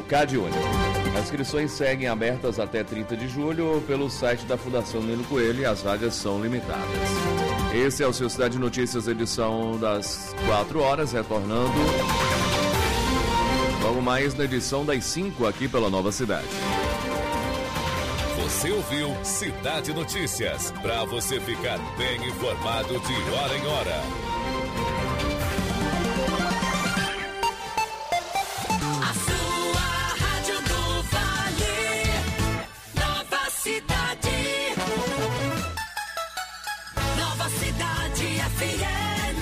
CadÚnico. As inscrições seguem abertas até 30 de julho pelo site da Fundação Nilo Coelho e as vagas são limitadas. Esse é o seu Cidade Notícias, edição das 4 horas, retornando logo mais na edição das 5 aqui pela Nova Cidade. Você ouviu Cidade Notícias, para você ficar bem informado de hora em hora. A sua Rádio do Vale, Nova Cidade. Nova Cidade FM.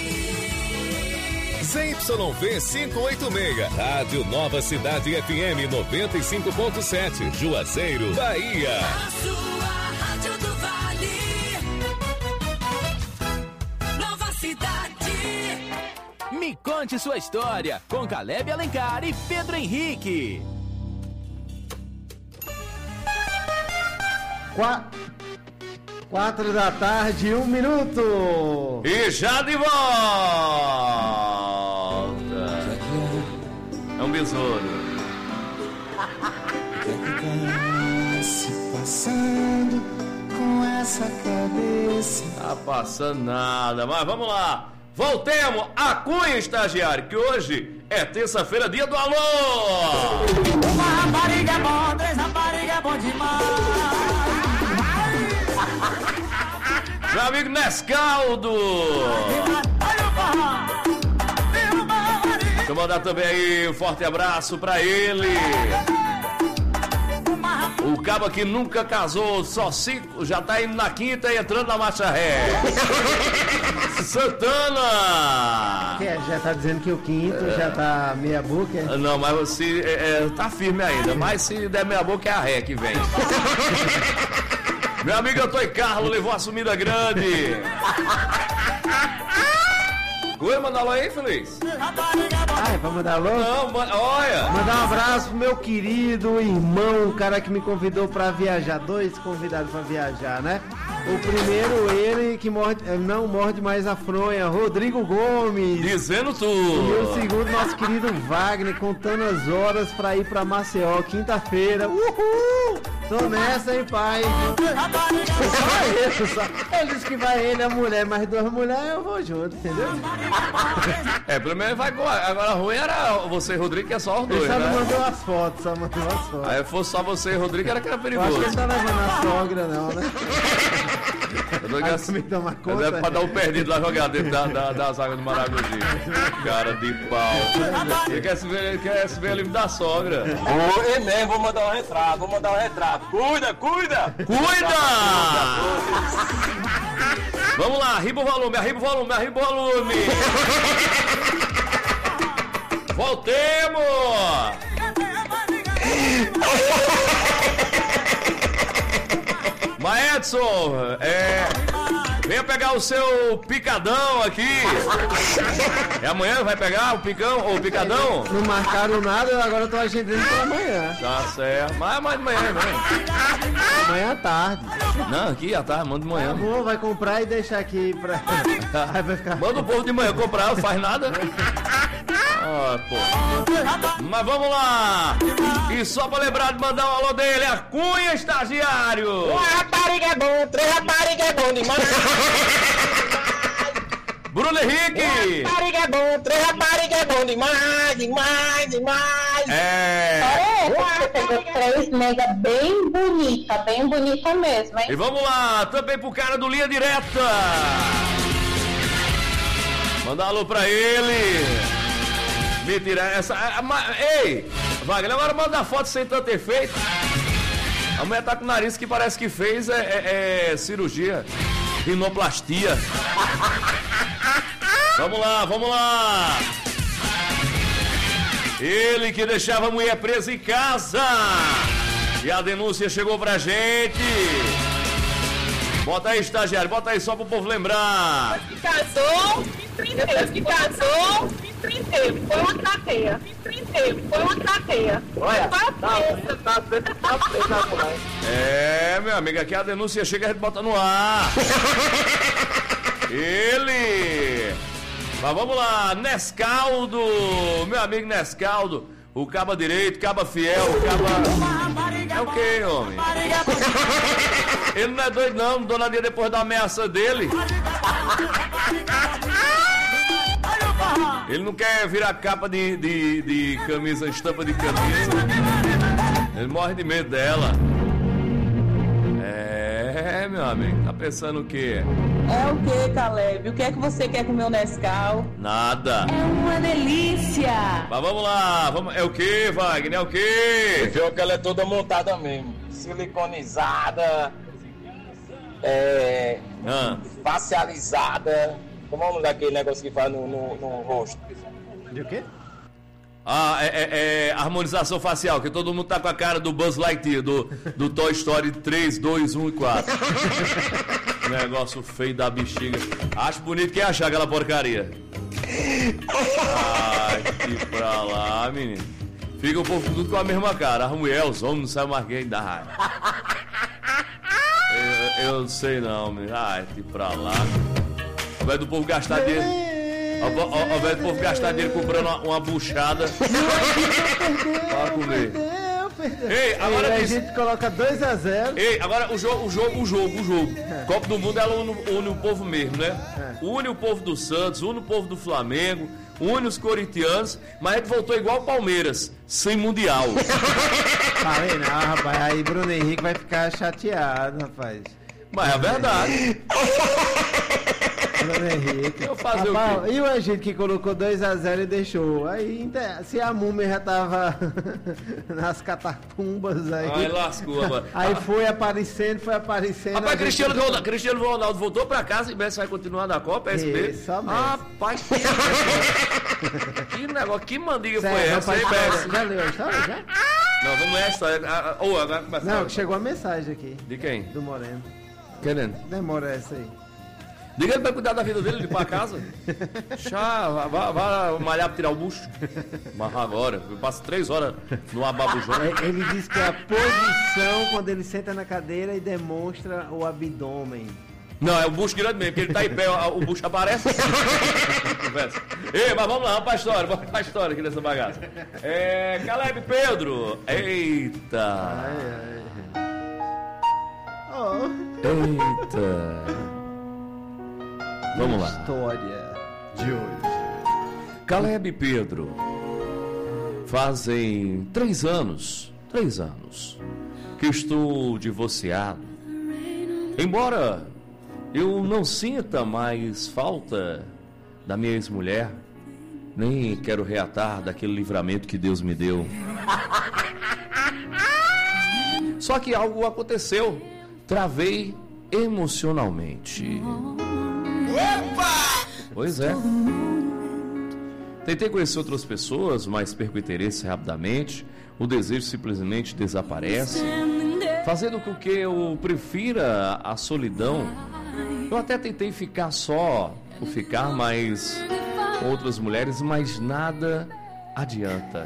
ZYV 586, Rádio Nova Cidade FM 95.7, Juazeiro, Bahia. A sua Rádio do Vale, Nova Cidade. Me conte sua história com Caleb Alencar e Pedro Henrique. 4 da tarde, 1 minuto. E já de volta! É um besouro. Se passando com essa cabeça. Tá passando nada, mas vamos lá. Voltemos a Cunha, estagiário, que hoje é terça-feira, dia do alô. Uma rapariga é bom, 3 rapariga é bom demais. Meu amigo Nescaldo. Deixa eu mandar também aí um forte abraço pra ele. O cabo que nunca casou, só 5, já tá indo na quinta e entrando na marcha ré. Santana! Que já tá dizendo que o quinto já tá meia boca? Não, mas você tá firme ainda, mas se der meia boca é a ré que vem. Meu amigo Antônio Carlos levou a sumida grande. Oi, manda alô aí, Feliz. Ah, é pra mandar alô? Não, olha. Mandar um abraço pro meu querido irmão, o cara que me convidou pra viajar. 2 convidados pra viajar, né? O primeiro, ele que não morde mais a fronha, Rodrigo Gomes. Dizendo tudo. E o segundo, nosso querido Wagner, contando as horas pra ir pra Maceió, quinta-feira. Uhul! Tô nessa, hein, pai? Só isso, só. Ele disse que vai ele e a mulher, mas 2 mulheres eu vou junto, entendeu? Pelo menos vai com. Agora ruim era você e Rodrigo, que é só os dois, Ele só né? não mandou as fotos, só mandou as fotos. Aí fosse só você e Rodrigo, era que era Eu perigoso. acho que ele tá levando a sogra, não, né? Aí me toma conta. Deve pra dar um perdido lá jogar dentro da zaga do Maragogi. Cara de pau. Ele quer se ver livre da sogra. Ô, mesmo, vou mandar um retrato, Cuida! Cuida! Vamos lá, arriba o volume. Voltemos! Maedson, venha pegar o seu picadão aqui. É amanhã vai pegar o picadão? Não marcaram nada, agora eu tô agendando pra amanhã. Tá certo, mas de manhã mesmo. Amanhã à tarde. Não, aqui à tarde, manda de manhã. Amor, vai comprar e deixar aqui pra... Aí vai ficar... Manda o povo de manhã comprar, não faz nada. Ah, pô. Mas vamos lá. E só pra lembrar de mandar um alô dele, a Cunha, estagiário. Uma rapariga é bom, 3 rapariga é bom demais. Bruno Henrique. Uma rapariga é bom, 3 rapariga é bom demais. Pegou 3 mega bem bonita mesmo, hein? E vamos lá, também pro cara do Linha Direta. Mandar um alô pra ele. Mentira, essa... Ei, Wagner, agora manda a foto sem tanto efeito. A mulher tá com o nariz que parece que fez cirurgia, rinoplastia. Vamos lá. Ele que deixava a mulher presa em casa. E a denúncia chegou pra gente. Bota aí, estagiário, bota aí só pro povo lembrar. Que casou, foi uma crateia. Olha, Meu amigo, aqui a denúncia chega e a gente bota no ar. Ele. Mas vamos lá, Nescaldo, meu amigo Nescaldo. O caba direito, caba fiel, o caba... É o quê, homem? Ele não é doido não, Dona Lia, depois da ameaça dele. Ele não quer virar capa de camisa, estampa de camisa. Ele morre de medo dela. É, meu amigo, tá pensando o quê? É o que, Caleb? O que é que você quer com o meu Nescau? Nada. É uma delícia. Mas vamos lá, é o quê, Wagner? É o quê? Pior que ela é toda montada mesmo. Siliconizada, facializada. Como é o nome daquele negócio que faz no rosto? De o quê? Harmonização facial, que todo mundo tá com a cara do Buzz Lightyear, do Toy Story 3, 2, 1 e 4. Negócio feio da bexiga. Acho bonito quem achar aquela porcaria. Ai, que pra lá, menino. Fica o povo tudo com a mesma cara. As mulheres, os homens não sabem mais quem da raiva. Eu não sei não, menino. Ai, que pra lá. Ao invés do povo gastar dinheiro. Ao invés do povo gastar dinheiro comprando uma buchada. Para comer. Ei, agora a gente coloca 2-0. Ei, agora o jogo. Copa do Mundo, ela une o povo mesmo, né? Une o povo do Santos, une o povo do Flamengo, une os corintianos, mas a gente voltou igual o Palmeiras, sem Mundial. Falei não, rapaz, aí Bruno Henrique vai ficar chateado, rapaz. Mas é verdade. Bruno Henrique. Eu fazer rapaz, o quê? E o Egito que colocou 2-0 e deixou. Aí, se a múmia já tava nas catacumbas aí. Aí lascou, mano. Aí foi aparecendo. Rapaz, Cristiano Ronaldo voltou pra casa e Messi vai continuar na Copa, é SB. Rapaz, que negócio, que mandiga foi essa, hein, Messi? Já leu a história, já? Não, vamos ler a história. Agora começa. Não, chegou a mensagem aqui. De quem? Do Moreno. Querendo? Demora essa aí. Diga ele pra cuidar da vida dele, ele ir pra casa. Vá malhar pra tirar o bucho. Mas agora, eu passo 3 horas no ababujão. Ele diz que é a posição quando ele senta na cadeira e demonstra o abdômen. Não, é o bucho grande mesmo, porque ele tá em pé, o bucho aparece. Ei, mas vamos lá, vamos pra história aqui dessa bagaça. Caleb Pedro. Eita. Eita. Vamos lá. História de hoje. Caleb Pedro. Fazem 3 anos que estou divorciado. Embora eu não sinta mais falta da minha ex-mulher, nem quero reatar daquele livramento que Deus me deu. Só que algo aconteceu. Travei emocionalmente. Opa! Pois é. Tentei conhecer outras pessoas, mas perco o interesse rapidamente. O desejo simplesmente desaparece, fazendo com que eu prefira a solidão. Eu até tentei ficar só por ficar, mas com outras mulheres, mas nada adianta.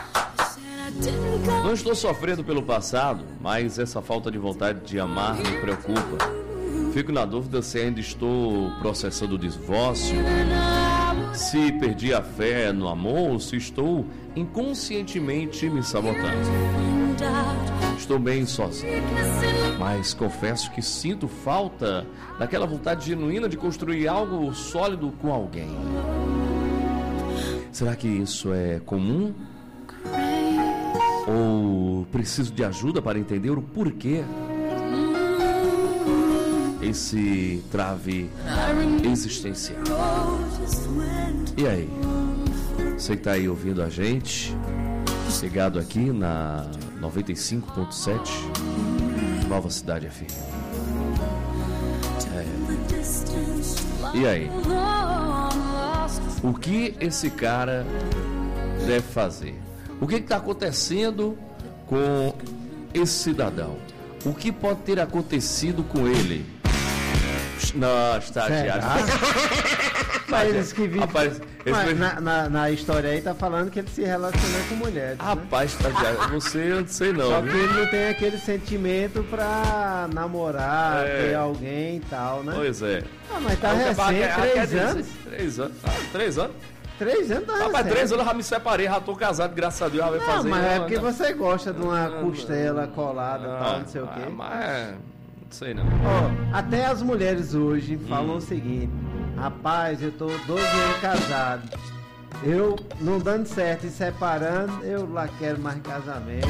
Não estou sofrendo pelo passado, mas essa falta de vontade de amar me preocupa. Fico na dúvida se ainda estou processando o divórcio, se perdi a fé no amor ou se estou inconscientemente me sabotando. Estou bem sozinho, mas confesso que sinto falta daquela vontade genuína de construir algo sólido com alguém. Será que isso é comum? Ou preciso de ajuda para entender o porquê? Esse trave existencial. E aí? Você que está aí ouvindo a gente, ligado aqui na 95.7 Nova Cidade FM. E aí? O que esse cara deve fazer? O que está acontecendo com esse cidadão? O que pode ter acontecido com ele? Não, estagiário. Mas que vive... Rapaz, na história aí tá falando que ele se relaciona com mulheres. Rapaz, né? Estagiário, você eu não sei não. Só que ele não tem aquele sentimento pra namorar, ter alguém e tal, né? Pois é. Mas tá recente, 3 anos. 3 anos. 3 anos? 3 anos tá Rapaz, recente. 3 anos eu já me separei, já tô casado, graças a Deus, já vai Não, fazer. mas é porque você gosta de uma costela colada e tal, não sei o quê. Mas não sei não. Ó, até as mulheres hoje falam o seguinte: rapaz, eu tô 12 anos casado. Eu não dando certo e separando, eu lá quero mais casamento.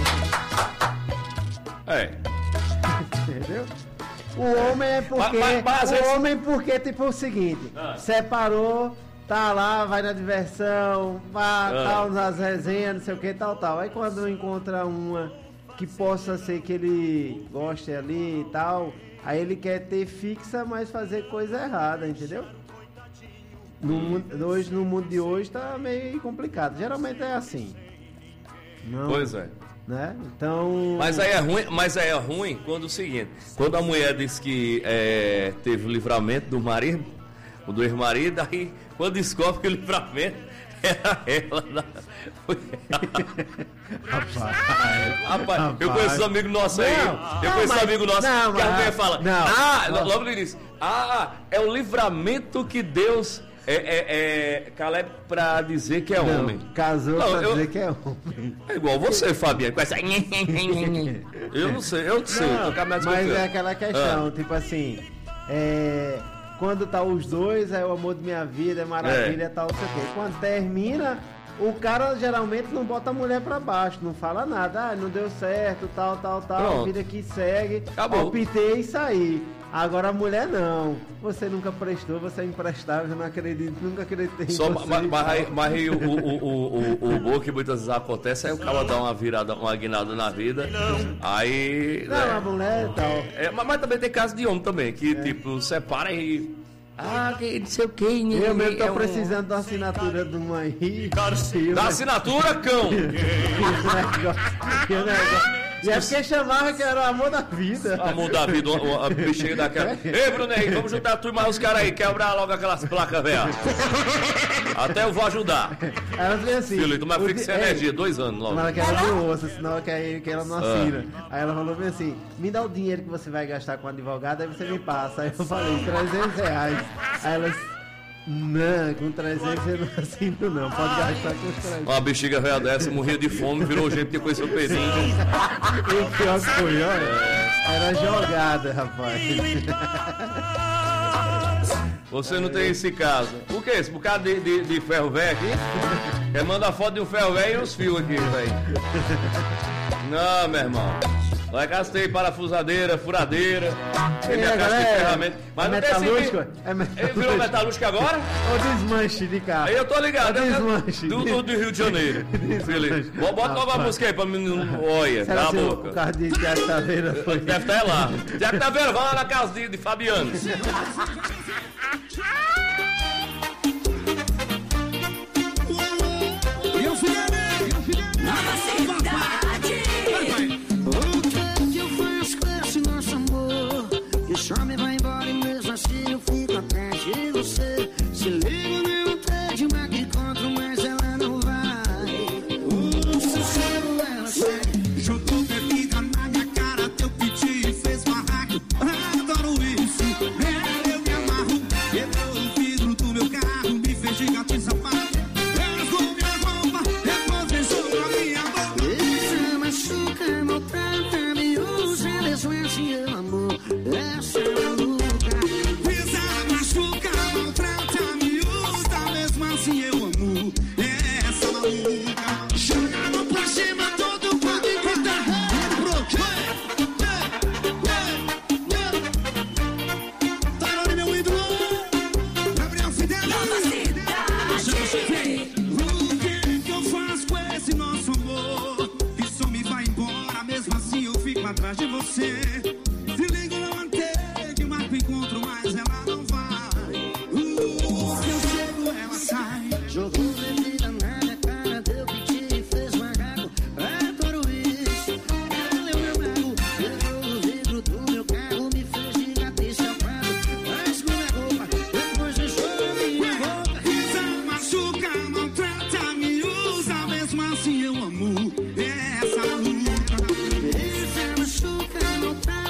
É. Entendeu? O homem é porque. Mas, o homem porque, tipo, o seguinte: separou, tá lá, vai na diversão, vai tal, nas resenhas, não sei o que, tal. Aí quando encontra uma que possa ser que ele goste ali e tal, aí ele quer ter fixa, mas fazer coisa errada, entendeu? No mundo de hoje tá meio complicado. Geralmente é assim. Não, Pois é. né? Então. Mas aí é ruim quando o seguinte, quando a mulher diz que teve o livramento do marido, o do ex-marido, aí quando descobre que o livramento era ela. Rapaz, eu conheço um amigo nosso aí. Eu conheço um amigo nosso que a mulher fala. Logo no início. É o livramento que Deus. Caleb pra dizer que é homem. Casou pra dizer que é homem. É igual você, Fabiano, com essa. Eu não sei, eu tô caminhando mas é aquela questão, tipo assim, quando tá os dois, é o amor de minha vida, é maravilha, é tal, não sei o quê. Quando termina, o cara geralmente não bota a mulher pra baixo, não fala nada, não deu certo, tal, Pronto. a vida que segue, Acabou. optei e saí. Agora a mulher não, você nunca prestou, você é imprestável, eu não acredito, nunca acreditei em Só, você. mas aí o bom que muitas vezes acontece é o cara dar uma virada, uma guinada na vida. Aí. Não, a mulher e tal. Mas também tem caso de homem também, que tipo, separa e. Que não sei o que. Eu mesmo tô precisando da assinatura de uma aí. Da assinatura, cão! E é porque chamava que era o amor da vida. Amor da vida, a bichinha daquela. Ei, Brunei, vamos juntar tu e mais os caras aí, quebrar logo aquelas placas, velho. Até eu vou ajudar. Ela falou assim. Filho, tu mas fica sem energia, 2 anos logo. Mas ela quer de osso, senão que ela não assina. Aí ela falou bem assim: me dá o dinheiro que você vai gastar com o advogado, aí você me passa. Aí eu falei: R$300. Aí ela disse: não, com 300 eu não assino não, pode gastar com os 300. Uma bexiga velha dessa, morria de fome, virou gente que conheceu o Pedrinho. O pior que foi, olha, era jogada, rapaz. Você não tem esse caso. O que é esse? Um bocado de ferro velho aqui? Quer mandar foto de um ferro velho e uns fios aqui, velho. Não, meu irmão. Lá gastei parafusadeira, furadeira, minha caixa de ferramenta. Mas não tem esse. Ele virou metalúrgica agora? O desmanche de carro. Aí eu tô ligado, Desmanche. do Rio de Janeiro. Felipe. Bota logo a música aí pra mim. Olha, Será cala a que boca. o carro de Tiago Taveira foi? Deve estar lá. Tiago Taveira, vai lá na casa de Fabiano. Nova cidade. O que eu faço com esse nosso amor? Que só me vai embora e mesmo assim eu fico atrás de você. Se liga no tédio, mas que encontro, mas ela não vai. O sossego ela sai. Jogou bebida na minha cara, teu piti fez barraco. Adoro isso, eu me amarro. Quebrou o vidro do meu carro, me fez de gato e sapato. Rasgou minha roupa, depois beijou na minha boca. Essa machuca, maltrata, me usa, mesmo assim eu amo. Essa maluca. Essa machuca, maltrata, me usa, mesmo assim eu amo. Essa maluca. Joga a mão pra cima, todo mundo enquanto Tarone, meu ídolo. Gabriel Fidel. Nova cidade. O que eu faço com esse nosso amor? Que só me vai embora, mesmo assim eu fico atrás de você. Se liga no manteiga, marco encontro, mas ela não vai. Se eu chego, ela sai. Jogou bebida na minha cara, deu piti e fez barraco. Adoro isso, ela é o meu mago. Quebrou o vidro do meu carro, me fez de gato e sapato. Rasgou minha roupa, depois deixou minha boca. Essa machuca, maltrata, me usa, mesmo assim eu amo. Essa maluca. Essa machuca, maltrata.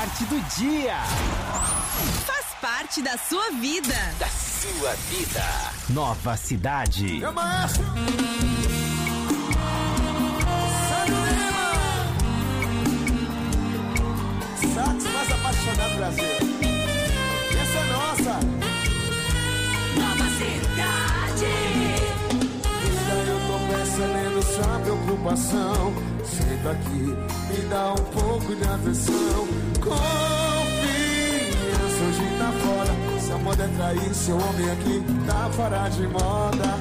esporte do dia. Faz parte da sua vida. Da sua vida. Nova Cidade. Meu maestro. Sax mais apaixonado do Brasil. Essa é nossa. Nova Cidade. Ainda eu tô percebendo sua preocupação. Senta aqui, me dá um pouco de atenção. Confiança, hoje tá fora. Se a moda é trair, seu homem aqui tá fora de moda.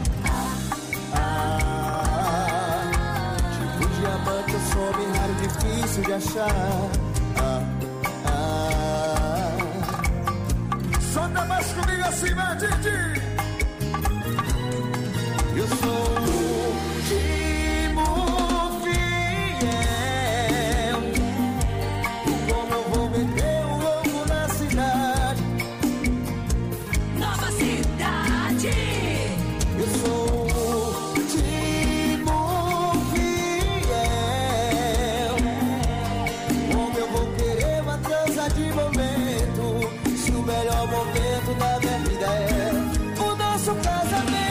Tipo diamante, eu sou bem raro, difícil de achar. Solta mais comigo assim, vai, Didi. Eu sou o Timo fiel. E como eu vou meter um louco na cidade. Nova Cidade. Eu sou o Timo fiel. Como eu vou querer uma trança de momento, se o melhor momento da minha vida é o nosso casamento.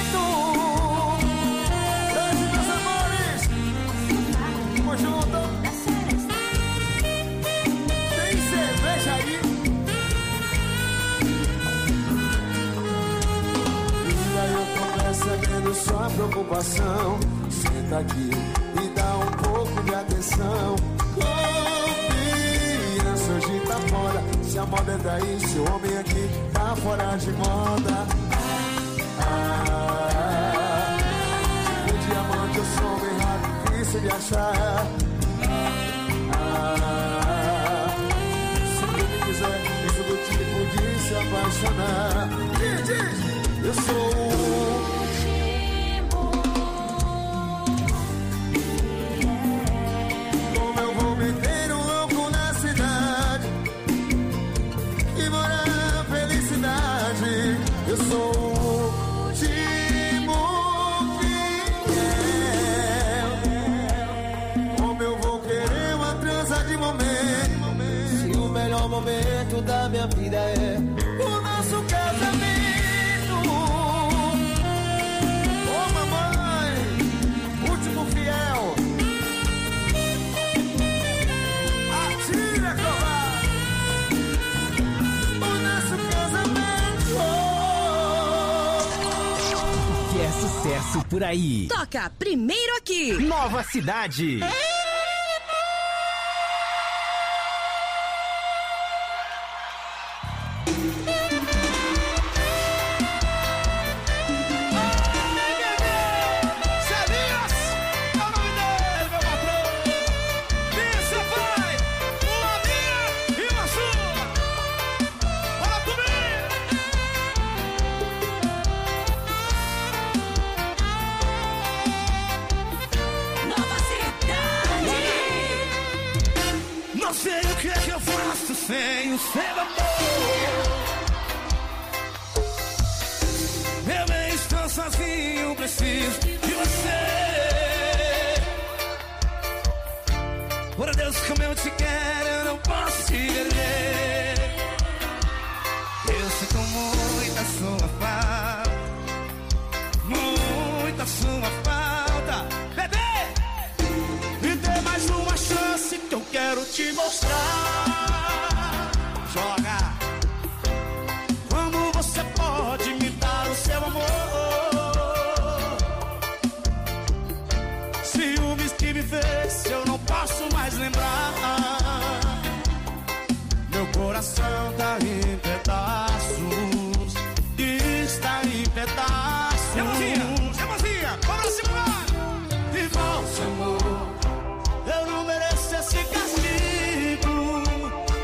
Sabendo sua preocupação, senta aqui e dá um pouco de atenção. Confiança, hoje tá fora. Se a moda é daí, seu homem aqui tá fora de moda. Tipo diamante, eu sou bem raro, difícil de achar. Se ele quiser, isso do tipo de se apaixonar. Diz, eu sou o eu sou o Timo fiel. Como eu vou querer uma trança de momento, se o melhor momento da minha vida é o nosso casamento. Ô mamãe, último fiel. Atira, covarde. O nosso casamento. É sucesso por aí. Toca primeiro aqui. Nova Cidade. Sem o seu amor, eu nem estou sozinho, preciso de você. Por Deus, como eu te quero, eu não posso te perder. Eu sinto muita sua falta, muita sua falta. Bebê, me dê mais uma chance que eu quero te mostrar. Joga. Como você pode me dar o seu amor? Ciúmes que me fez, eu não posso mais lembrar. Meu coração tá em pedaços, está em pedaços. Irmãzinha, vamos simular. E volta, amor, eu não mereço esse castigo.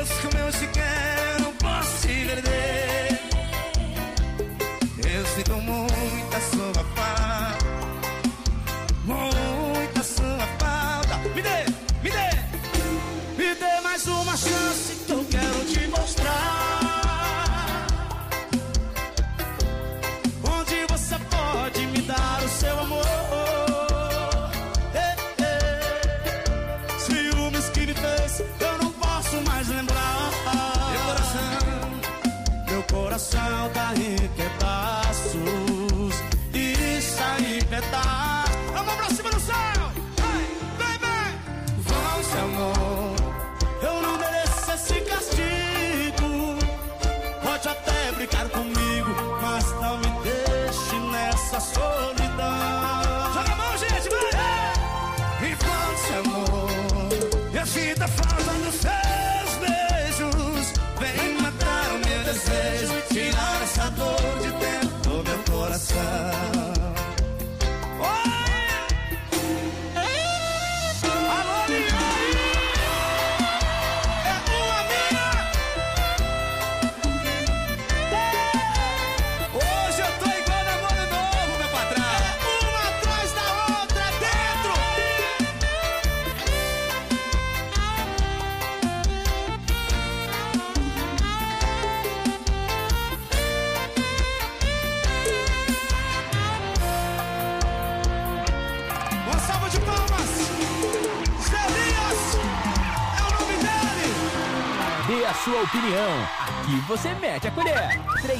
Deus, como eu te quero, não posso te perder. Eu sinto muita sua falta, muita sua falta. Me dê mais uma chance que eu quero te mostrar. Onde você pode me dar o seu amor. Ciúmes que me fez, eu não posso mais lembrar. Meu coração tá em pedaços. Está em pedaços. Vamos pra cima do céu. Vem. Volte, amor. Eu não mereço esse castigo. Pode até brincar comigo, mas não me deixe nessa solidão. Joga a mão, gente, vai! E volte, amor. Eu sinto a falta dos seus beijos. Vem matar o meu desejo, tirar essa dor de dentro do meu coração. Sua opinião, aqui você mete a colher.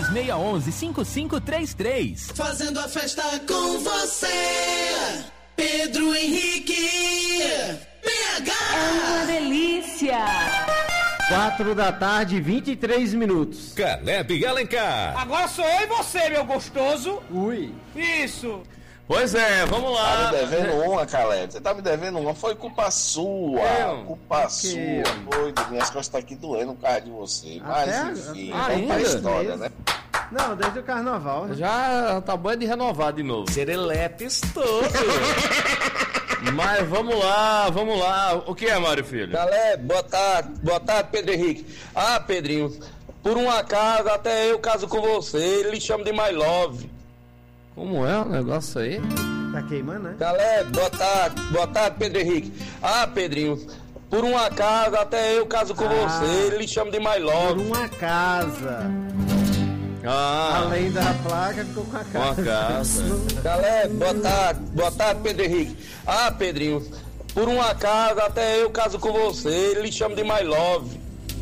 3611-5533. Fazendo a festa com você, Pedro Henrique, PH. É uma delícia. 4 da tarde, 23 minutos. Caleb Alencar. Agora sou eu e você, meu gostoso. Ui. Isso. Pois é, vamos lá. Tá me devendo uma, Caleb. Você tá me devendo uma. Foi culpa sua. Culpa sua. Foi, minhas costas tá aqui doendo por causa de você. Mas enfim, vamos pra história, né? Não, desde o carnaval, né? Já tá bom de renovar de novo. Serelepes todo. Mas vamos lá. O que é, Mário Filho? Caleb, boa tarde, Pedro Henrique. Ah, Pedrinho, por um acaso até eu caso com você, ele lhe chama de My Love. Como é o negócio aí? Tá queimando, né? Caleb, boa tarde, Pedro Henrique. Ah, Pedrinho, por um acaso até eu caso com você, ele lhe chama de My Love. Por uma casa. Além da placa, ficou com a casa. Uma casa. Caleb, boa tarde, Pedro Henrique. Ah, Pedrinho, por um acaso até eu caso com você, ele lhe chama de My Love.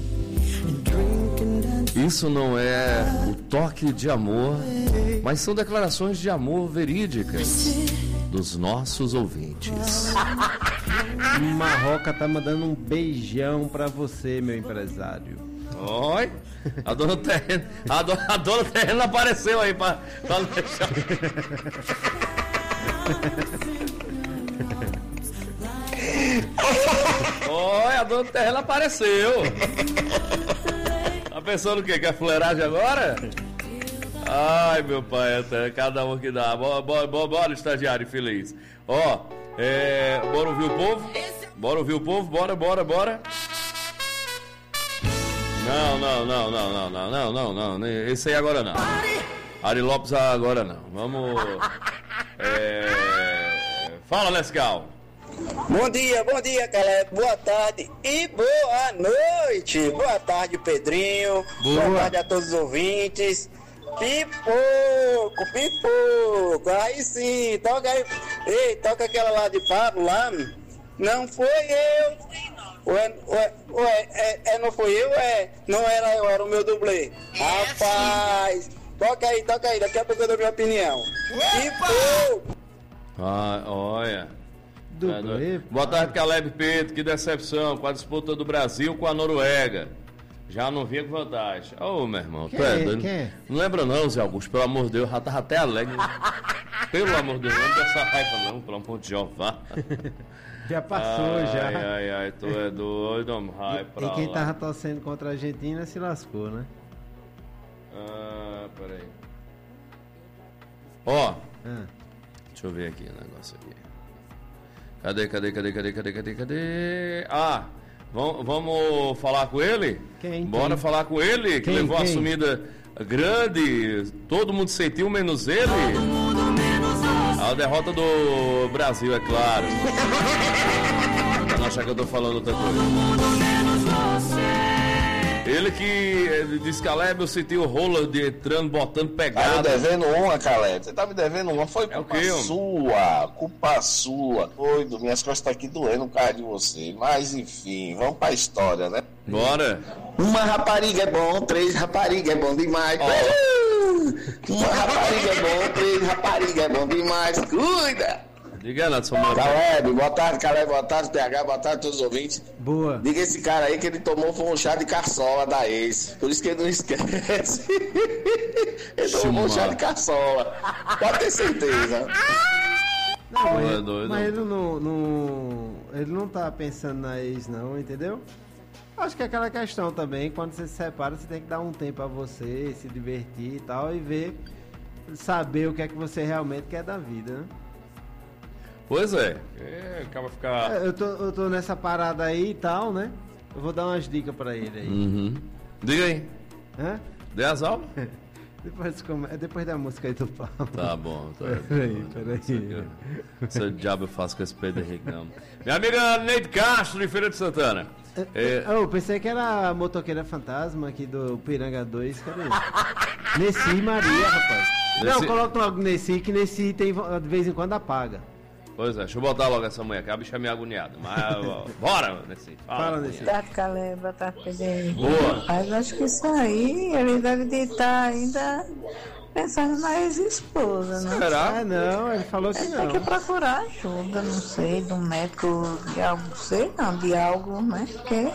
Isso não é o toque de amor, mas são declarações de amor verídicas dos nossos ouvintes. Marroca tá mandando um beijão pra você, meu empresário. Oi, a dona Terreno apareceu aí pra deixar. Oi, a dona Terreno apareceu. Tá pensando o quê? Que é fuleiragem agora? Ai, meu pai, até cada um que dá. Bora, estagiário feliz. Ó, bora ouvir o povo? Bora ouvir o povo? Bora. Não. Esse aí agora não. Ari Lopes agora não. Vamos. Fala, Lescal. Bom dia, Caleb. Boa tarde e boa noite. Boa tarde, Pedrinho. Boa tarde a todos os ouvintes. Pipoco. Aí sim, toca aí. Ei, toca aquela lá de Pablo lá. Não foi eu. Não foi eu, não era eu, era o meu dublê. Rapaz, toca aí. Daqui a pouco eu dou minha opinião. Pipoco. Olha. Boa tarde, Caleb Pedro. Que decepção com a disputa do Brasil com a Noruega. Já não vinha com vantagem. Ô, meu irmão, tu é doido? Não lembra não, Zé Augusto? Pelo amor de Deus, já tava até alegre. Pelo amor de Deus, não tem essa raiva não, pelo amor de Jeová. Já passou, já. Ai, tu é doido, homem. E quem tava torcendo contra a Argentina se lascou, né? Peraí. Ó, deixa eu ver aqui o negócio aqui. Cadê? Vamos falar com ele? Quem? Bora falar com ele, que levou uma sumida grande. Todo mundo sentiu, menos ele. A derrota do Brasil, é claro. Pra não achar que eu tô falando outra coisa. Ele que disse que Caleb, eu senti o rolo de entrando, botando pegada. Tá me devendo uma, Caleb. Você tá me devendo uma. Foi culpa sua. Culpa sua. Doido, minhas costas tá aqui doendo por causa de você. Mas enfim, vamos pra história, né? Bora. Uma rapariga é bom, 3 rapariga é bom demais. Uma rapariga é bom, 3 rapariga é bom demais. Cuida! Diga, Natson, mano. Caleb, boa tarde, PH, boa tarde a todos os ouvintes. Boa. Diga esse cara aí que ele tomou foi um chá de caçola da ex. Por isso que ele não esquece. Ele tomou um chá de caçola. Pode ter certeza. Não, mas ele não tá pensando na ex, não, entendeu? Acho que é aquela questão também, quando você se separa, você tem que dar um tempo a você, se divertir e tal, e ver, saber o que é que você realmente quer da vida, né? Pois é, acaba ficar... Eu tô nessa parada aí e tal, né? Eu vou dar umas dicas pra ele aí. Uhum. Diga aí. Hã? Dê as aulas? Depois da música aí do papo. Tá bom. Peraí. Seu diabo eu faço com esse Pedro Henrique, não. Minha amiga Neide Castro, de Feira de Santana. Eu pensei que era a motoqueira fantasma aqui do Piranga 2. Cadê? Nessi Maria, rapaz. Não, coloca logo Nessi, que Nessi tem, de vez em quando apaga. Pois é, deixa eu botar logo essa mulher, que a bicha é meio agoniada. Mas, bora, Nessi. Fala, Nessi. Boa tarde, Caleb. Boa tarde, Pedro. Boa. Mas acho que isso aí, ele deve estar ainda pensando na ex-esposa, né? Será? Não, ele falou que não. Tem que procurar ajuda, não sei, de um médico, de algo, sei não, de algo, né? Porque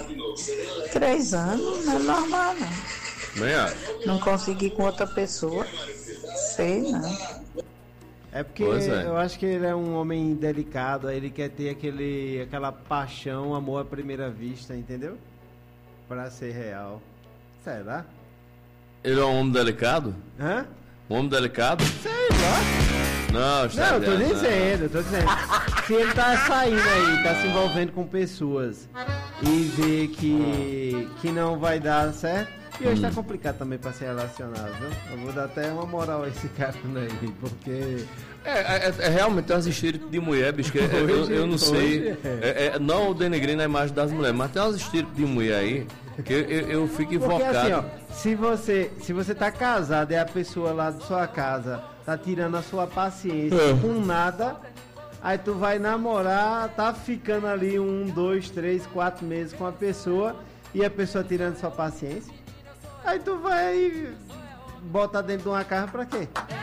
3 anos não é normal, não. Nem acho. Não conseguir com outra pessoa, sei não. É porque eu acho que ele é um homem delicado, aí ele quer ter aquela paixão, amor à primeira vista, entendeu? Pra ser real. Será? Ele é um homem delicado? Hã? Um homem delicado? Sei lá. Não, eu tô dizendo. Se ele tá saindo aí, tá se envolvendo com pessoas e vê que não vai dar certo. E hoje tá complicado também pra se relacionar, viu? Eu vou dar até uma moral a esse cara aí, porque... realmente tem umas espíritos de mulher, bicho, que eu não sei. Não denegrindo a imagem das mulheres, mas tem umas espíritos de mulher aí que eu fico invocado. Porque assim, ó, se você tá casado e a pessoa lá da sua casa tá tirando a sua paciência com nada, aí tu vai namorar, tá ficando ali 1, 2, 3, 4 meses com a pessoa e a pessoa tirando sua paciência. Aí tu vai botar dentro de uma carro pra quê?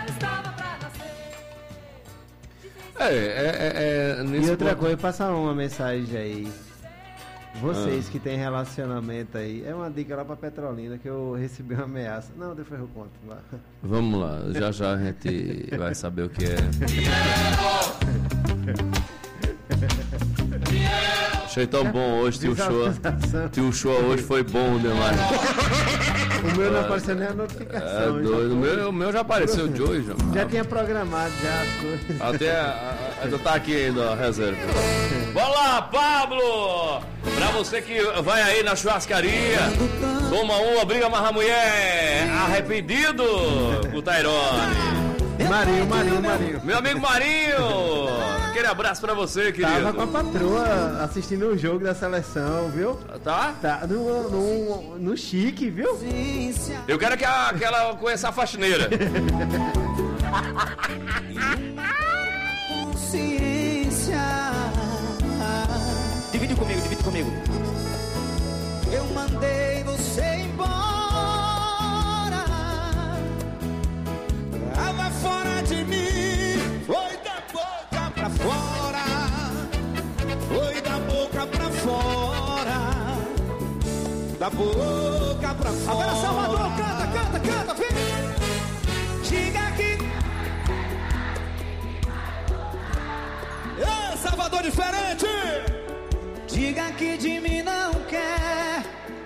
E outra coisa, passar uma mensagem aí. Vocês que tem relacionamento aí, é uma dica lá pra Petrolina que eu recebi uma ameaça. Não, depois eu conto lá. Vamos lá, já a gente vai saber o que é. Achei tão bom hoje, tio show hoje foi bom demais. O meu não apareceu nem a notificação. É doido, o meu já apareceu de hoje. Já tinha programado já as coisas. Até tá aqui ainda a reserva. Vamos lá, Pablo! Pra você que vai aí na churrascaria, toma uma, briga amarra a mulher, arrependido com o Tairone. Marinho. Meu amigo Marinho! Aquele abraço pra você, querido. Tava com a patroa assistindo o jogo da seleção, viu? Tá? Tá no chique, viu? Eu quero que ela conheça a faxineira. Consciência. Divide comigo. Eu mandei você embora. Tava fora de mim. Foi da boca pra fora. Foi da boca pra fora. Da boca pra fora. Agora Salvador, canta, vem. Diga que... Salvador diferente. Diga que de mim não quer.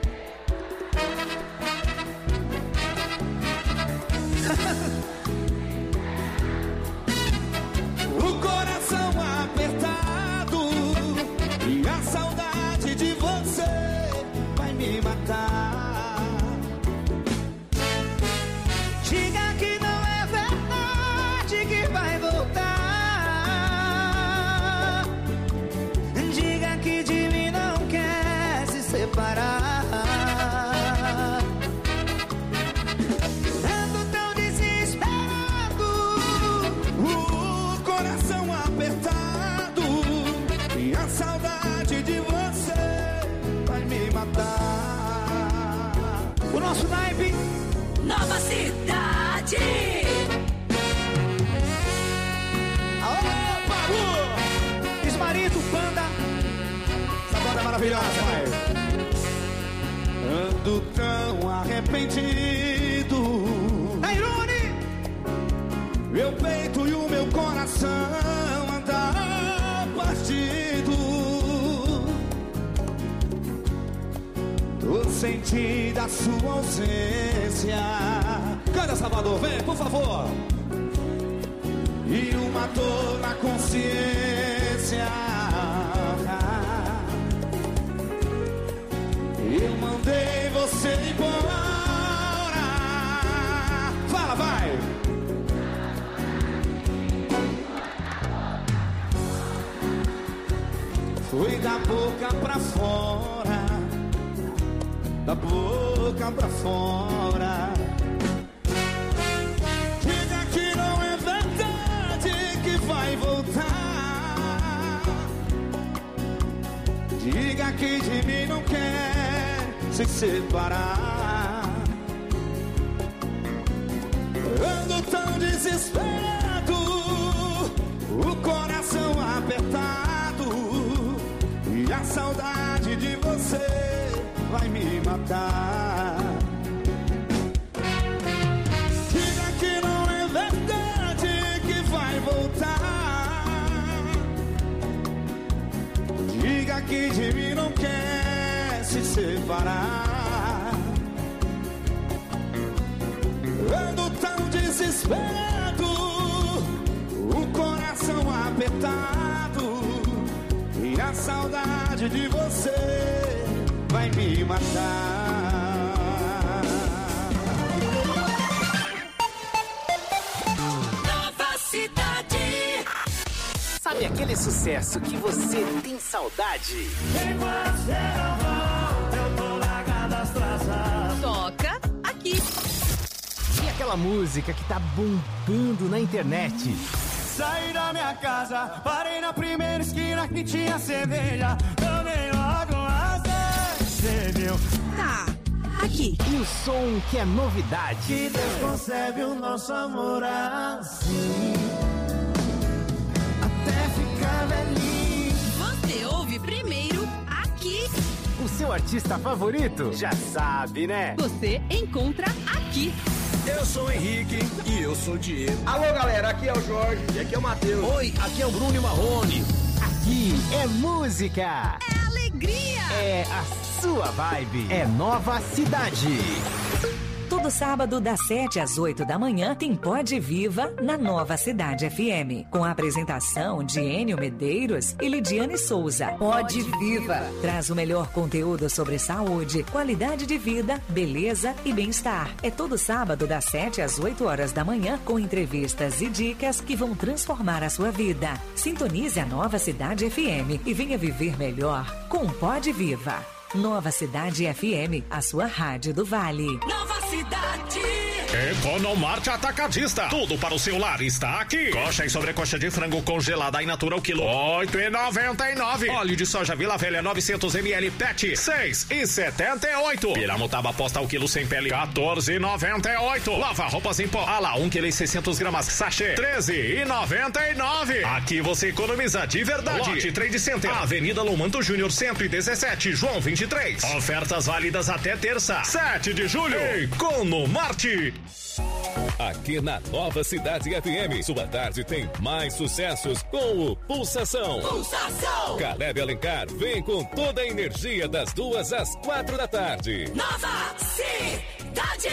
O coração apertado e a saudade de você. Alô, Paru! Esmarito, Panda. Essa banda é maravilhosa, vai. Ando tão arrependido. Ei, Irone! Meu peito e o meu coração andam partido. Tô sentindo a sua ausência. Canta, Salvador, vem, por favor. E uma dor na consciência. Eu mandei você embora. Fala, vai. Foi da boca pra fora. Da boca pra fora. Diga que não é verdade que vai voltar. Diga que de mim não quer se separar. Ando tão desesperado, o coração apertado, e a saudade de você vai me matar. Diga que não é verdade que vai voltar. Diga que de mim não quer se separar. Ando tão desesperado, o coração apertado, e a saudade de você vai me matar. Nova Cidade. Sabe aquele sucesso que você tem saudade? Enquanto você não volta, eu tô largado as traças. Toca aqui. E aquela música que tá bombando na internet? Saí da minha casa, parei na primeira esquina que tinha cerveja. Eu dei logo acendeu. Tá, aqui. E o som que é novidade. Que Deus concebe o nosso amor assim, até ficar velhinho. Você ouve primeiro aqui. O seu artista favorito? Já sabe, né? Você encontra aqui. Eu sou o Henrique e eu sou o Diego. Alô, galera, aqui é o Jorge e aqui é o Matheus. Oi, aqui é o Bruno e Marrone. Aqui é música. É alegria. É a sua vibe. É Nova Cidade. Todo sábado, das 7 às 8 da manhã, tem Pode Viva na Nova Cidade FM. Com a apresentação de Enio Medeiros e Lidiane Souza. Pode Viva traz o melhor conteúdo sobre saúde, qualidade de vida, beleza e bem-estar. É todo sábado, das 7 às 8 horas da manhã, com entrevistas e dicas que vão transformar a sua vida. Sintonize a Nova Cidade FM e venha viver melhor com Pode Viva. Nova Cidade FM, a sua rádio do Vale. Nova Cidade. Economarte Atacadista. Tudo para o seu lar está aqui. Coxa e sobrecoxa de frango congelada in natura o quilo, R$8,99. Óleo de soja Vila Velha 900 ml PET, R$6,78. Piramutaba posta o quilo sem pele, R$14,98. Lava roupas em pó, ala 1 kg e 600 gramas, sachê, R$13,99. Aqui você economiza de verdade. Lote Trade Center, Avenida Lomanto Júnior 117, João 23. Ofertas válidas até terça, 7 de julho. Economarte. Aqui na Nova Cidade FM, sua tarde tem mais sucessos com o Pulsação. Pulsação. Caleb Alencar vem com toda a energia das 2 às 4 da tarde. Nova Cidade.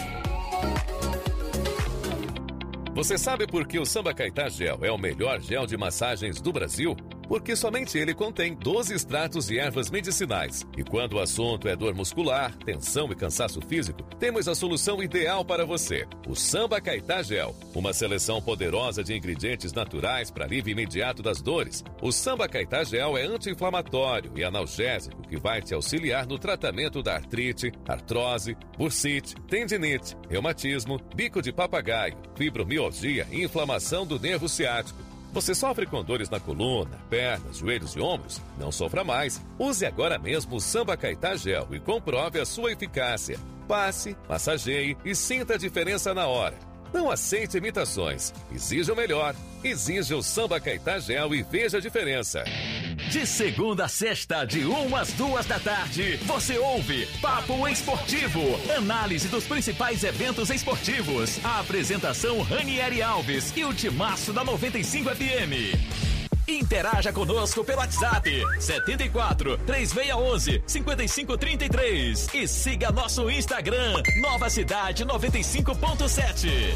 Você sabe por que o Samba Caetá Gel é o melhor gel de massagens do Brasil? Porque somente ele contém 12 extratos de ervas medicinais. E quando o assunto é dor muscular, tensão e cansaço físico, temos a solução ideal para você. O Samba Caetá Gel. Uma seleção poderosa de ingredientes naturais para alívio imediato das dores. O Samba Caetá Gel é anti-inflamatório e analgésico que vai te auxiliar no tratamento da artrite, artrose, bursite, tendinite, reumatismo, bico de papagaio, fibromialgia e inflamação do nervo ciático. Você sofre com dores na coluna, pernas, joelhos e ombros? Não sofra mais. Use agora mesmo o Samba Caetá Gel e comprove a sua eficácia. Passe, massageie e sinta a diferença na hora. Não aceite imitações. Exija o melhor. Exija o Samba Caetá Gel e veja a diferença. De segunda a sexta, de 1 às 2 da tarde, você ouve Papo Esportivo. Análise dos principais eventos esportivos. A apresentação Ranieri Alves e o timaço da 95 FM. Interaja conosco pelo WhatsApp 74 3611 5533 e siga nosso Instagram Nova Cidade 95.7.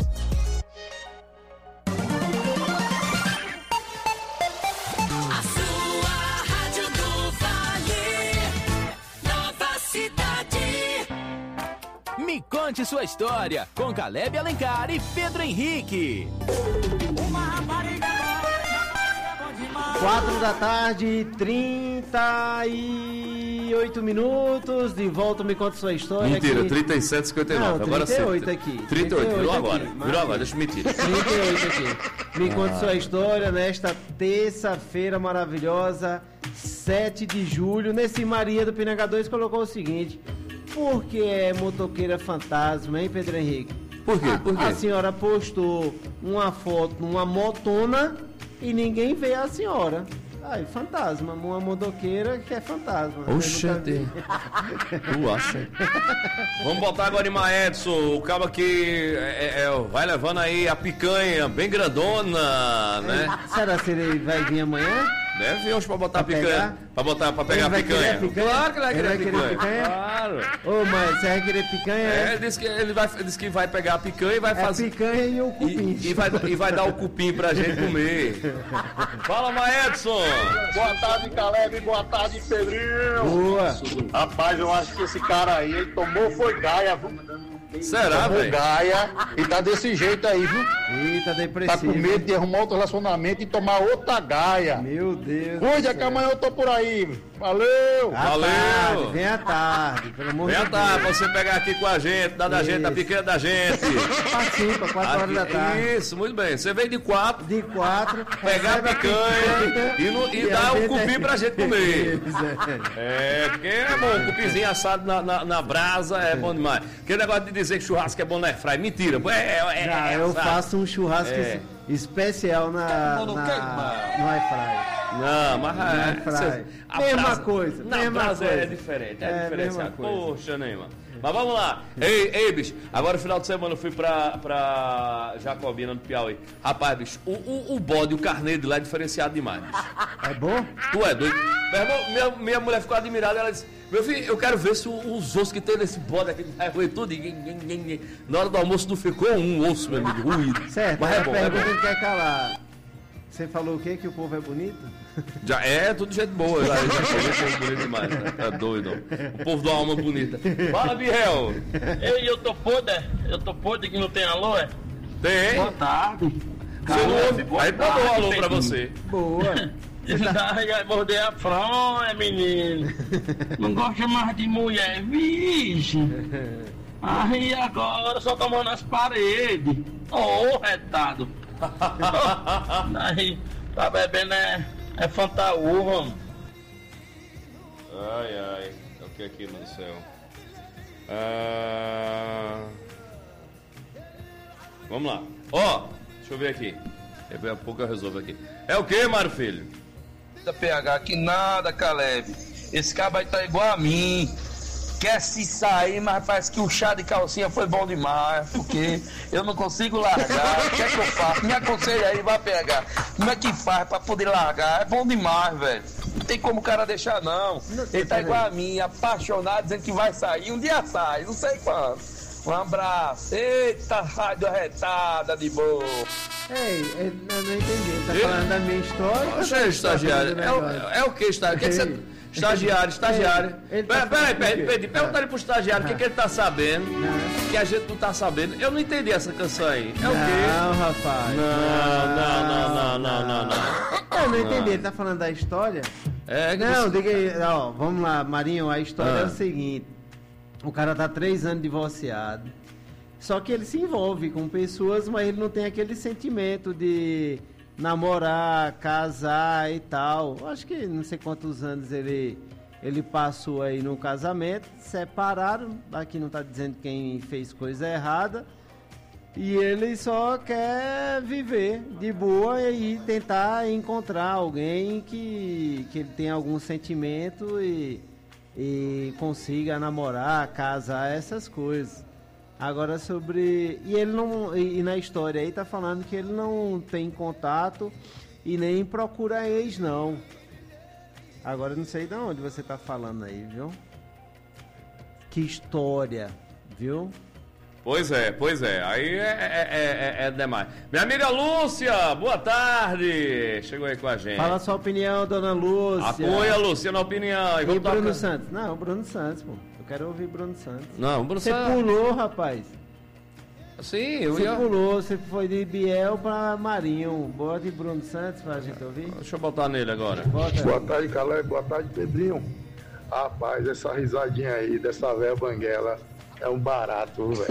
A sua Rádio do Vale, Nova Cidade. Me conte sua história com Caleb Alencar e Pedro Henrique. Uma rapariga 4 da tarde, 38 minutos. De volta, me conta sua história. Mentira, aqui. 37,59. Não, Agora 38 sim. aqui. 38, virou agora. Aqui, Virou agora, deixa eu mentir. 38 aqui. Me conta sua história nesta terça-feira maravilhosa, 7 de julho. Nesse Maria do Pinanga 2 colocou o seguinte: por que é motoqueira fantasma, hein, Pedro Henrique? Por quê? Por quê? A senhora postou uma foto numa motona e ninguém vê a senhora. Aí, fantasma, uma motoqueira que é fantasma. Oxente. Tu acha? Vamos botar agora em Edson, o cabo que vai levando aí a picanha bem grandona, né? Será que ele vai vir amanhã? Deve vir hoje pra botar a picanha. Pra pegar a picanha. Claro que ele vai querer picanha. Claro. Ô, mas você vai querer picanha? Ele disse que vai pegar a picanha e vai fazer. A picanha e o cupim. E vai dar o cupim pra gente comer. Fala, Maedson! Boa tarde, Caleb. Boa tarde, Pedrinho. Boa. Rapaz, eu acho que esse cara aí, ele tomou foi gaia, viu? Será, velho? Gaia e tá desse jeito aí, viu? Eita, depressivo. Tá com medo de arrumar outro relacionamento e tomar outra gaia. Meu Deus. Cuida que amanhã eu tô por aí. Valeu! Valeu! Vem à tarde, pelo amor de Deus. Vem à tarde, pra você pegar aqui com a gente, dar da gente, a picanha da gente. Participa, 4 horas da tarde. Isso, muito bem. Você vem de 4. De 4. Pegar a picanha e dar o cupim pra gente comer. Porque é bom, o cupinzinho assado na brasa é bom demais. Aquele negócio de dizer que churrasco é bom na airfry, mentira. Eu faço um churrasco especial no airfry. Não, mas mesma coisa. Na brasa é diferente. É diferenciado. Poxa, Neymar. Mas vamos lá. Ei, bicho. Agora, no final de semana, eu fui pra Jacobina, no Piauí. Rapaz, bicho, o bode, o carneiro de lá é diferenciado demais, bicho. É bom? Tu é doido. Meu irmão, minha mulher ficou admirada. Ela disse: meu filho, eu quero ver se os ossos que tem nesse bode aqui vai roer tudo. Na hora do almoço não ficou um osso, meu amigo, ruído. Certo, mas é bom. Pergunta que quer calar. Você falou o quê? Que o povo é bonito? Já é, tudo gente boa. Já é bonito demais, né? É doido. O povo da alma bonita. Fala, Biel. Ei, eu tô podre que não tem alô, é? Tem. Boa tarde. Você não ouve? Aí mandou um alô pra você. Boa. Já mordei a fronha, menino. Não gosta mais de mulher, vixe. Aí agora só tomando as paredes. Ô, retado. Aí, tá bebendo é fantaúva, mano. Ai, o que aqui no céu? Vamos lá. Deixa eu ver aqui. Daqui a pouco eu resolvo aqui. É o que, Mário Filho? Da PH, que nada, Caleb. Esse cara aí tá igual a mim. Quer se sair, mas parece que o chá de calcinha foi bom demais, porque eu não consigo largar. O que é que eu faço? Me aconselha aí, vai pegar. Como é que faz pra poder largar? É bom demais, velho. Não tem como o cara deixar, não. Ele tá igual a mim, apaixonado, dizendo que vai sair. Um dia sai, não sei quando. Um abraço. Eita, rádio arretada de boa. Ei, eu não entendi. Ele tá falando da minha história? Poxa, estagiário. É o que, estagiário? O que você... Estagiário. Peraí, pergunta ali pro estagiário o que ele tá sabendo, que a gente não tá sabendo. Eu não entendi essa canção aí. É o quê? Não, rapaz. Não. Eu não entendi, ele tá falando da história? Não, diga aí, vamos lá, Marinho, a história é o seguinte. O cara tá 3 anos divorciado. Só que ele se envolve com pessoas, mas ele não tem aquele sentimento de namorar, casar e tal. Acho que não sei quantos anos ele passou aí no casamento, separaram, aqui não tá dizendo quem fez coisa errada, E ele só quer viver de boa e tentar encontrar alguém que ele tenha algum sentimento e consiga namorar, casar, essas coisas. Agora sobre... E ele não... E na história aí tá falando que ele não tem contato e nem procura ex, não. Agora eu não sei de onde você tá falando aí, viu? Que história, viu? Pois é. Aí é demais. Minha amiga Lúcia, boa tarde. Chegou aí com a gente. Fala a sua opinião, dona Lúcia. Apoia a Lúcia na opinião. E Bruno Santos? Não, Bruno Santos, pô. Eu quero ouvir Bruno Santos. Não, Bruno Santos. Você pulou, rapaz. Sim, Você pulou, você foi de Biel pra Marinho. Bota de Bruno Santos pra gente ouvir. Deixa eu botar nele agora. Boa tarde, Caleb. Boa tarde, Pedrinho. Rapaz, essa risadinha aí dessa velha banguela é um barato, velho.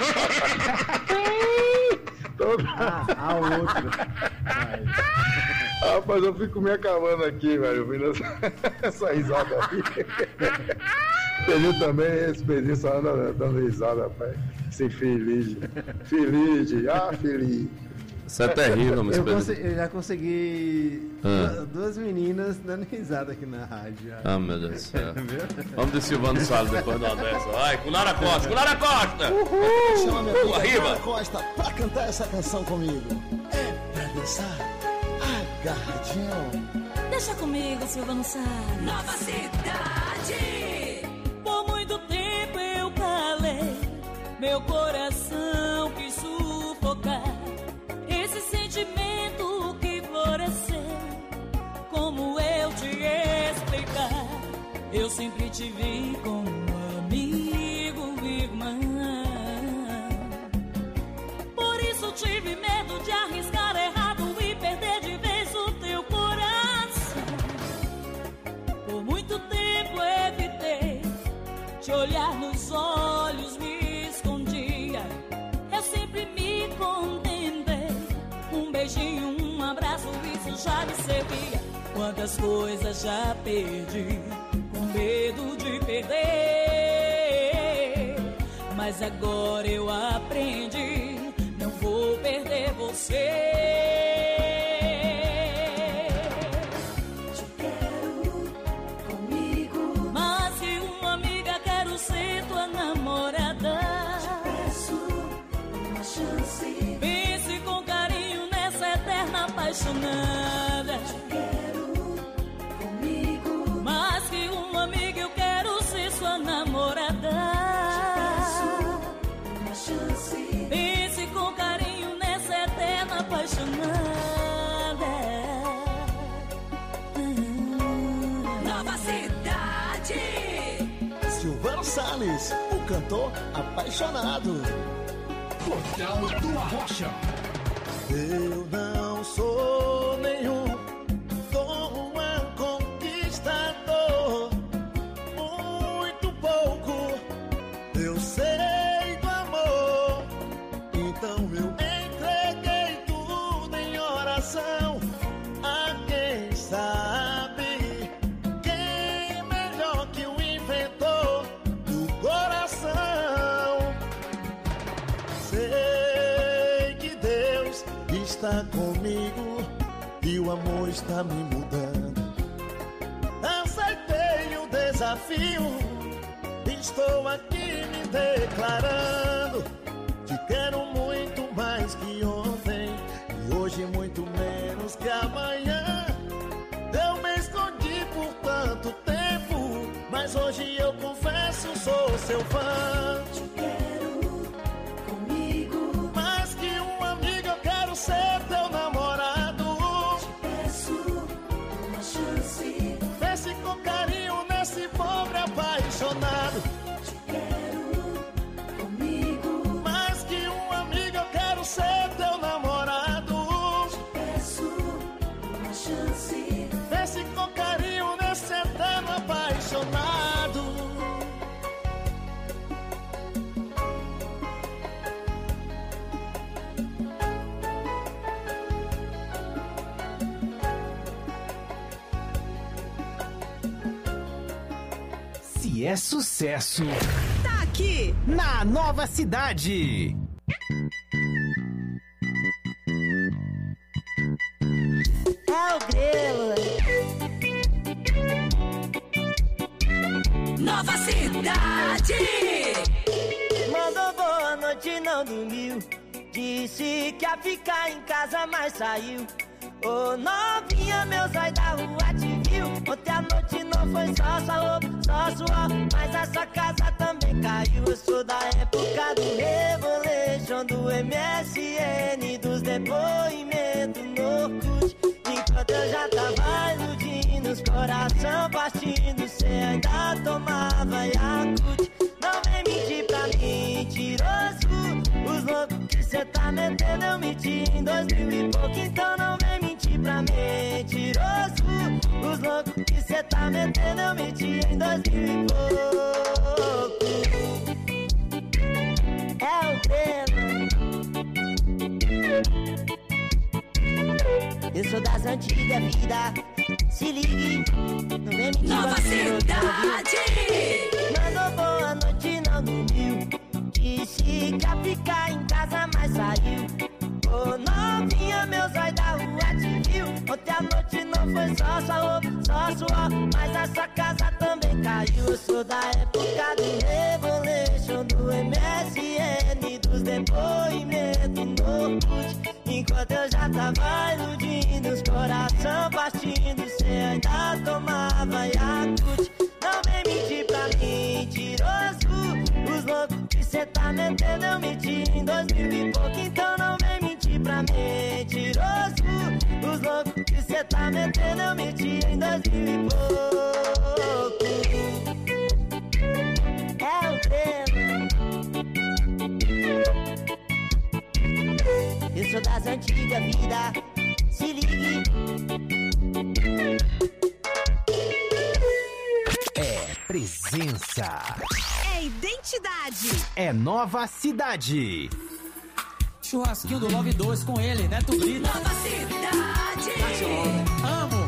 A outra. Rapaz, eu fico me acabando aqui, velho, ouvindo essa risada aí. Pedrinho também, esse Pedrinho só anda dando risada, rapaz. Esse feliz. Feliz. Isso é terrível, meu Eu já consegui duas meninas dando risada aqui na rádio. Ah, meu Deus do céu. Vamos de Silvano Salles depois de uma dessa. Vai, Cunara Costa! Uhul! Chama minha amiga Arriba! Cunara Costa pra cantar essa canção comigo. É pra dançar agarradinho. Deixa comigo, Silvano Salles. Nova cidade. Por muito tempo eu calei, meu coração quis sufocar esse sentimento que floresceu. Como eu te explicar? Eu sempre te vi como um amigo, irmã. Por isso tive medo de arriscar errado e perder de vez o teu coração. Por muito tempo evitei te olhar nos olhos, me escondia. Eu sempre me contentei. Um beijinho, um abraço, isso já me servia. Quantas coisas já perdi, com medo de perder. Mas agora eu aprendi, não vou perder você. Te quero comigo, mas se uma amiga quero ser tua namorada. Te peço uma chance, pense com carinho nessa eterna apaixonada. Te quero comigo, mas que uma amiga eu quero ser sua namorada. Pense com carinho nessa eterna apaixonada. Nova cidade. Silvano Salles, o cantor apaixonado. Portal do Arrocha. Eu não sou nenhum Dom Juan conquistador. Muito pouco eu sei do amor. Então eu entreguei tudo em oração a quem sabe. Quem melhor que o inventor do coração? Sei que Deus está comigo e o amor está me mudando. Aceitei o desafio, estou aqui me declarando. Te quero muito mais que ontem e hoje muito menos que amanhã. Eu me escondi por tanto tempo, mas hoje eu confesso, sou seu fã. Te quero comigo, mais que um amigo eu quero ser teu namorado. Te peço uma chance, pense com carinho nesse pobre apaixonado. Te quero comigo, mais que um amigo eu quero ser teu namorado. Te peço uma chance, pense com carinho nesse eterno apaixonado. Se é sucesso, Tá aqui na Nova Cidade. cidade. Mandou boa noite, não dormiu. Disse que ia ficar em casa, mas saiu. Ô novinha, meu zóio da rua te viu. Ontem à noite não foi só suor, mas essa casa também caiu. Eu sou da época do Revolution, do MSN, dos depoimentos no Orkut. Enquanto eu já tava iludindo, os coração partindo, cê ainda tomava Yakult. Não vem mentir pra mim, mentiroso. Os loucos que cê tá metendo eu menti em 2000 e pouco. Então não vem mentir pra mim, mentiroso. Os loucos que cê tá metendo eu menti em 2000 e pouco. É o tema. Eu sou das antigas vida. Se ligue, não vem mentir. Nova cidade. Mandou boa noite, não dormiu. Disse que ia ficar em casa, mas saiu. Ô novinha, meu zóio da rua te viu. Ontem à noite não foi só suor, mas essa casa também caiu. Eu sou da época do Revolution, do MSN, dos depoimentos no Orkut. Enquanto eu já tava iludindo, os coração partindo, cê ainda tomava Yakult. Não vem mentir pra mim, mentiroso. Os loucos que cê tá metendo eu menti em 2000 e pouco. Então não vem mentir pra mim, mentiroso. Os loucos que cê tá metendo eu menti em 2000 e pouco. É o tema. Eu sou das antigas vida. Se ligue. É presença. É identidade. É nova cidade. Churrasquinho do Love 2 com ele, Neto Brito. Nova cidade. Amo.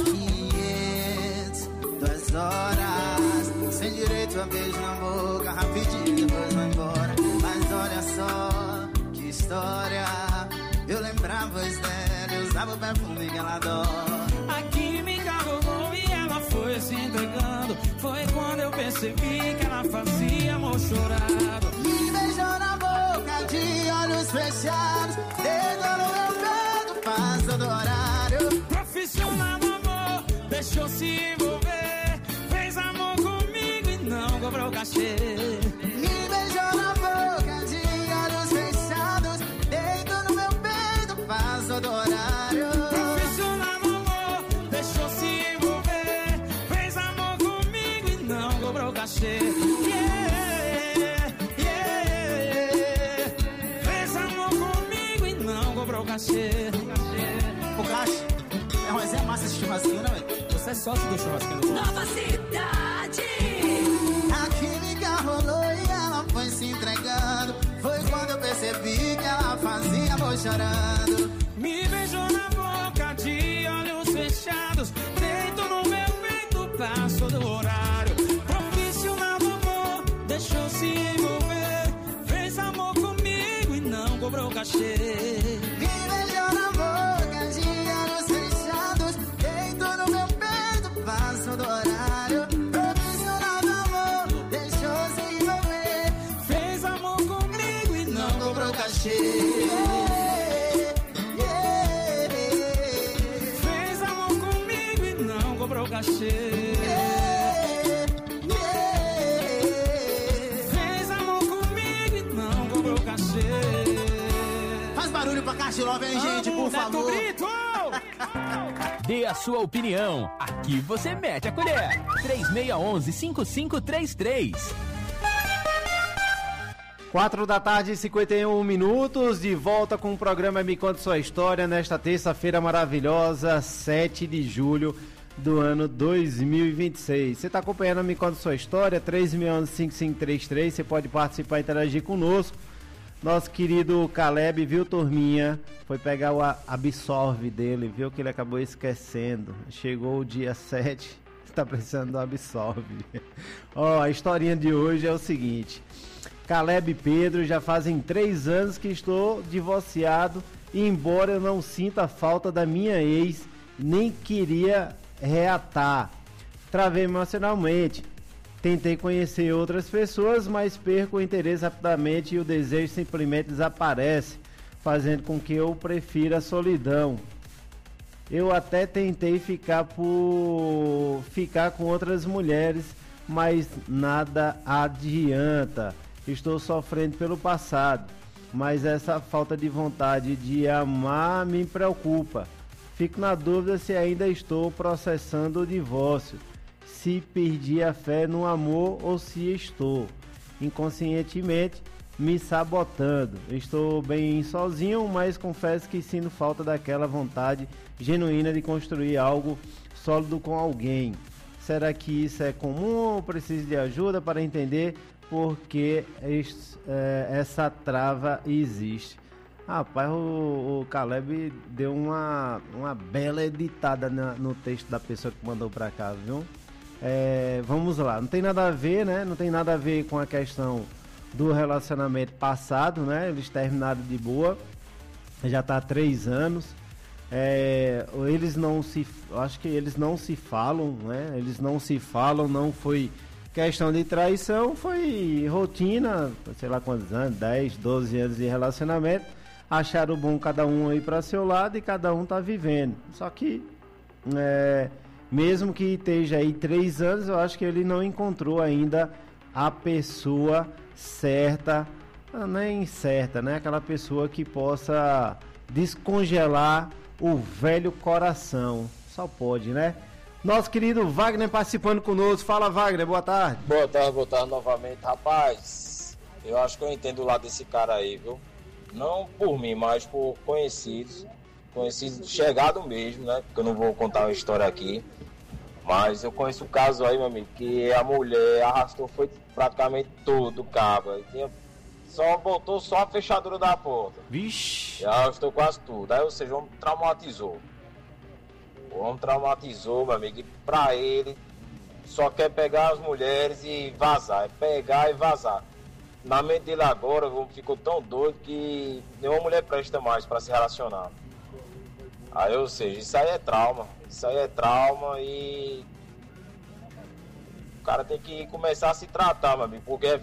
2 horas, sem direito a beijo na boca, rapidinho depois vai embora. Mas olha só, que história. Eu lembrava a dela, eu usava o perfume que ela adora. A química rolou e ela foi se entregando. Foi quando eu percebi que ela fazia amor chorado. Me beijou na boca de olhos fechados, dedo no meu peito, passa do horário. Profissional do amor, deixou se envolver. Fez amor comigo e não cobrou cachê. Me beijou na boca de olhos fechados, dedo no meu peito, passa do horário. Profissional do amor, deixou se envolver. Fez amor comigo e não cobrou cachê. O caixa é uma Zé massa esse churrasquinho, né, velho? Você é sócio do churrasquinho. Nova cidade. A química rolou e ela foi se entregando. Foi quando eu percebi que ela fazia amor chorando. Me beijou na boca de olhos fechados, deito no meu peito, passou do horário. Profissional do amor, deixou se envolver. Fez amor comigo e não cobrou cachê. Passo do horário, profissional do amor, deixou se envolver. Fez amor comigo e não cobrou cachê. Fez amor comigo e não cobrou cachê. Fez amor comigo e não cobrou cachê. Faz barulho pra Caixa Love, hein, gente, por favor. Brito! Dê a sua opinião. Aqui você mete a colher. 3611-5533. 4 da tarde e 51 minutos. De volta com o programa Me Conta Sua História. Nesta terça-feira maravilhosa, 7 de julho do ano 2026. Você está acompanhando a Me Conta Sua História. 3611-5533. Você pode participar e interagir conosco. Nosso querido Caleb, viu, turminha? Foi pegar o Absolve dele, viu que ele acabou esquecendo. Chegou o dia 7, está precisando do Absolve. Ó, a historinha de hoje é o seguinte. Caleb e Pedro, já fazem 3 anos que estou divorciado e embora eu não sinta a falta da minha ex, nem queria reatar. Travei emocionalmente. Tentei conhecer outras pessoas, mas perco o interesse rapidamente e o desejo simplesmente desaparece, fazendo com que eu prefira a solidão. Eu até tentei ficar com outras mulheres, mas nada adianta. Estou sofrendo pelo passado, mas essa falta de vontade de amar me preocupa. Fico na dúvida se ainda estou processando o divórcio, se perdi a fé no amor ou se estou inconscientemente me sabotando. Estou bem sozinho, mas confesso que sinto falta daquela vontade genuína de construir algo sólido com alguém. Será que isso é comum ou preciso de ajuda para entender por que essa trava existe? Rapaz, o Caleb deu uma bela editada no texto da pessoa que mandou pra cá, viu? Vamos lá, não tem nada a ver, né? Não tem nada a ver com a questão do relacionamento passado, né? Eles terminaram de boa, já tá há 3 anos. Acho que eles não se falam, né? Eles não se falam, não foi questão de traição, foi rotina, sei lá quantos anos, 10, 12 anos de relacionamento. Acharam bom cada um aí para seu lado e cada um tá vivendo. Só que, mesmo que esteja aí 3 anos, eu acho que ele não encontrou ainda a pessoa certa, nem certa, né? Aquela pessoa que possa descongelar o velho coração. Só pode, né? Nosso querido Wagner participando conosco. Fala, Wagner, boa tarde. Boa tarde novamente. Rapaz, eu acho que eu entendo o lado desse cara aí, viu? Não por mim, mas por conhecidos chegado mesmo, né? Porque eu não vou contar uma história aqui. Mas eu conheço o caso aí, meu amigo, que a mulher arrastou, foi praticamente tudo, cabra. Botou só a fechadura da porta. Vixe! E arrastou quase tudo. Aí, ou seja, o homem traumatizou. Meu amigo, e pra ele só quer pegar as mulheres e vazar. É pegar e vazar. Na mente dele agora, o homem ficou tão doido que nenhuma mulher presta mais pra se relacionar. Aí, ou seja, isso aí é trauma. E o cara tem que começar a se tratar, meu amigo, porque vai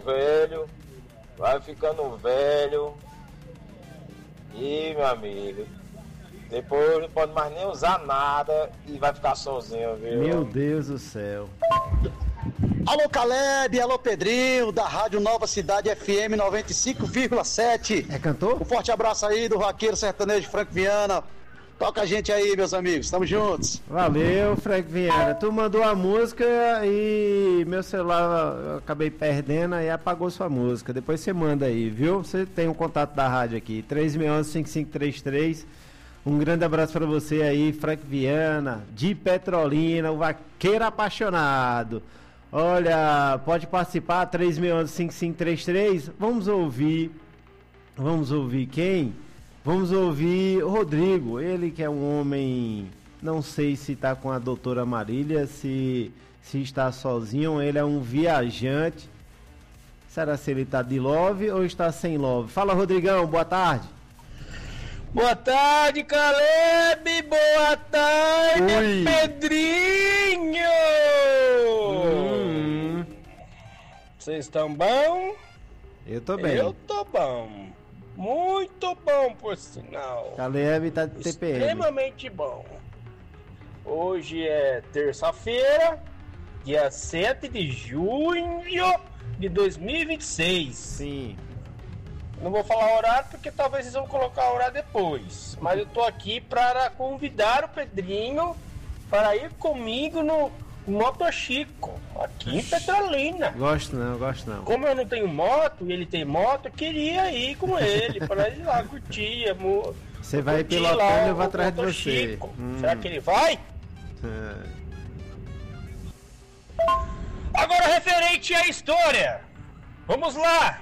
ficando velho. E, meu amigo, depois não pode mais nem usar nada e vai ficar sozinho, viu? Meu Deus do céu. Alô Caleb, alô Pedrinho, da Rádio Nova Cidade FM 95,7. É cantor? Um forte abraço aí do vaqueiro sertanejo Frank Viana. Toca a gente aí, meus amigos, tamo juntos. Valeu, Frank Viana. Tu mandou a música e meu celular eu acabei perdendo e apagou sua música. Depois você manda aí, viu? Você tem o contato da rádio aqui, 3611-5533. Um grande abraço pra você aí, Frank Viana, de Petrolina, o vaqueiro apaixonado. Olha, pode participar, 3611-5533. Vamos ouvir quem? Vamos ouvir o Rodrigo, ele que é um homem, não sei se está com a doutora Marília, se está sozinho, ele é um viajante. Será se ele está de love ou está sem love? Fala, Rodrigão, boa tarde. Boa tarde, Caleb, boa tarde, Pedrinho! Vocês estão bom? Eu tô bem. Eu tô bom. Muito bom, por sinal. Caleb tá de TPM. Extremamente bom. Hoje é terça-feira, dia 7 de junho de 2026. Sim. Não vou falar horário porque talvez vocês vão colocar o horário depois. Mas eu tô aqui para convidar o Pedrinho para ir comigo no Moto Chico, aqui em Petrolina. Gosto não. Como eu não tenho moto e ele tem moto, eu queria ir com ele para ir lá curtir, amor. Você vai pilotando e eu vou atrás de você. Chico. Será que ele vai? Agora, referente à história, vamos lá.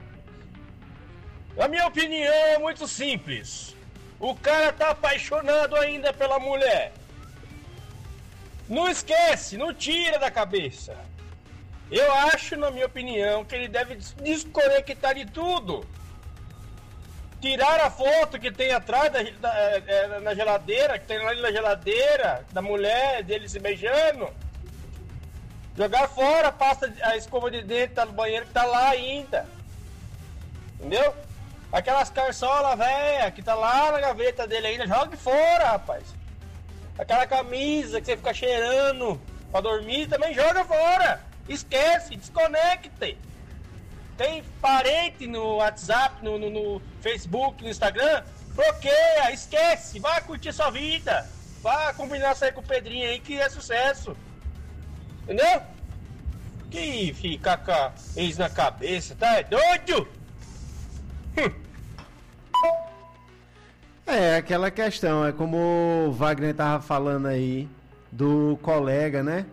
A minha opinião é muito simples. O cara tá apaixonado ainda pela mulher. Não esquece, não tira da cabeça. Eu acho, na minha opinião, que ele deve desconectar de tudo. Tirar a foto que tem atrás na geladeira, que tem lá na geladeira, da mulher, dele se beijando. Jogar fora, passa a escova de dente, tá no banheiro que tá lá ainda. Entendeu? Aquelas carçolas velha que tá lá na gaveta dele ainda, jogue fora, rapaz. Aquela camisa que você fica cheirando pra dormir, também joga fora. Esquece, desconecte. Tem parente no WhatsApp, no Facebook, no Instagram, bloqueia, esquece, vai curtir sua vida. Vai combinar sair com o Pedrinho aí que é sucesso. Entendeu? Que fica com a ex na cabeça, tá? É doido? É, aquela questão, é como o Wagner tava falando aí do colega, né?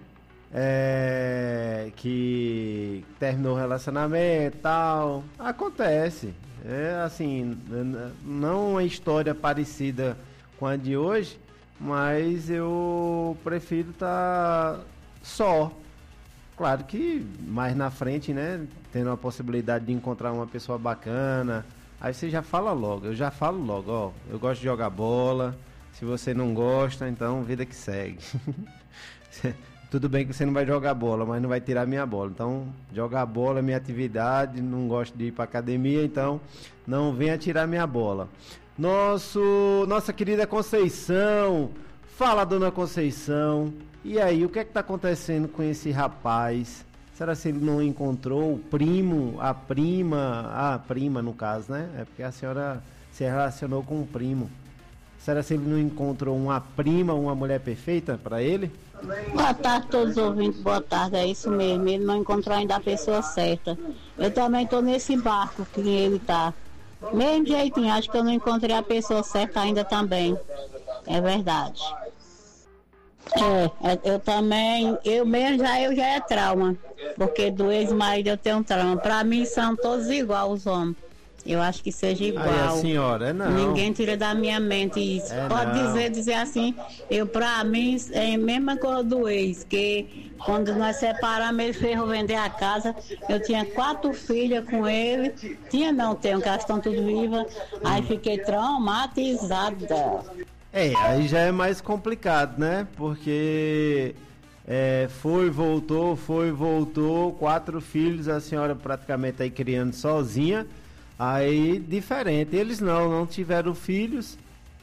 Que terminou o relacionamento e tal. Acontece. É assim, não uma história parecida com a de hoje, mas eu prefiro estar só. Claro que mais na frente, né? Tendo a possibilidade de encontrar uma pessoa bacana. Aí você já fala logo, eu já falo logo, ó, eu gosto de jogar bola, se você não gosta, então vida que segue. Tudo bem que você não vai jogar bola, mas não vai tirar minha bola. Então, jogar bola é minha atividade, não gosto de ir pra academia, então não venha tirar minha bola. Nossa querida Conceição, fala, dona Conceição, e aí, o que é que tá acontecendo com esse rapaz? Será que ele não encontrou o primo, a prima no caso, né? É porque a senhora se relacionou com um primo. Será que ele não encontrou uma prima, uma mulher perfeita para ele? Boa tarde a todos os ouvintes, boa tarde, é isso mesmo, ele não encontrou ainda a pessoa certa. Eu também estou nesse barco que ele tá. Mesmo jeitinho, acho que eu não encontrei a pessoa certa ainda também. É verdade. Eu também, eu já é trauma, porque do ex-marido eu tenho um trauma. Pra mim são todos iguais os homens. Eu acho que seja igual. Aí a senhora, não. Ninguém tira da minha mente isso. Pode dizer assim, pra mim é a mesma coisa do ex, que quando nós separamos, ele fez eu vender a casa. Eu tinha 4 filhas com ele. Tenho, que elas estão tudo vivas. Aí fiquei traumatizada. Aí já é mais complicado, né? Porque foi, voltou, 4 filhos, a senhora praticamente aí criando sozinha. Aí, diferente. Eles não tiveram filhos.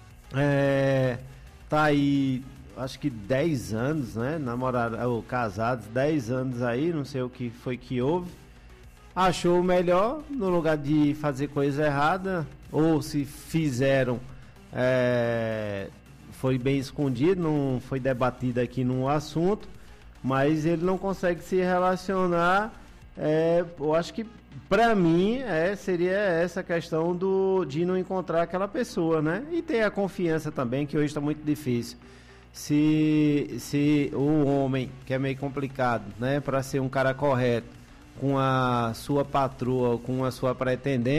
Tá aí, acho que 10 anos, né? Namorados, ou casados, 10 anos aí, não sei o que foi que houve. Achou melhor, no lugar de fazer coisa errada, ou se fizeram, foi bem escondido, não foi debatido aqui no assunto, mas ele não consegue se relacionar. Eu acho que pra mim seria essa questão de não encontrar aquela pessoa, né? E ter a confiança também, que hoje está muito difícil. Se o homem, que é meio complicado, né? Para ser um cara correto com a sua patroa ou com a sua pretendente,